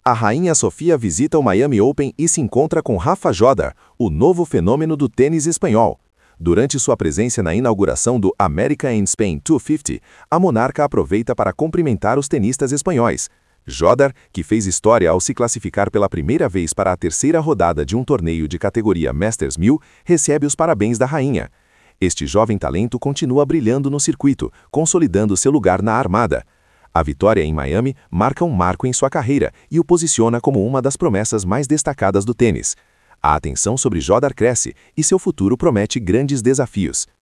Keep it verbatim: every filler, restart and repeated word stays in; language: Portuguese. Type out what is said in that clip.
A rainha Sofia visita o Miami Open e se encontra com Rafa Jodar, o novo fenômeno do tênis espanhol. Durante sua presença na inauguração do America and Spain duzentos e cinquenta, a monarca aproveita para cumprimentar os tenistas espanhóis. Jodar, que fez história ao se classificar pela primeira vez para a terceira rodada de um torneio de categoria Masters mil, recebe os parabéns da rainha. Este jovem talento continua brilhando no circuito, consolidando seu lugar na armada. A vitória em Miami marca um marco em sua carreira e o posiciona como uma das promessas mais destacadas do tênis. A atenção sobre Jodar cresce e seu futuro promete grandes desafios.